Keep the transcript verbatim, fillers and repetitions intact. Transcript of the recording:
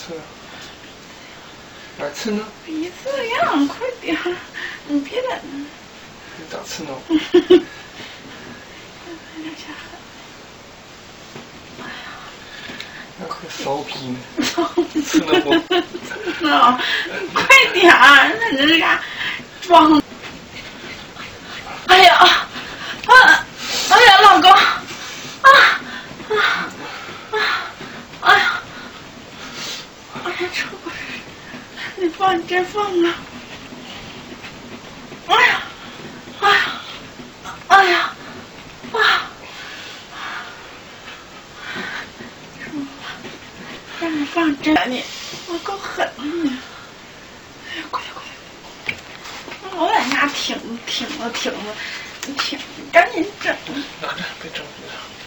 吃呢？来吃呢？ 别这样，快点！你别等。 你咋吃呢？那可骚逼呢？吃呢不？ 吃呢，快点儿！那你这嘎装。哎呀，啊，哎呀，老公，啊啊啊！哎呀，哎呀，这不是，你放，你真放啊！哎呀，哎呀，哎呀，啊！让你放针你，我够狠的！哎呀，快点快点！我在家挺挺了挺了，挺，赶紧整！ 拿着，别整。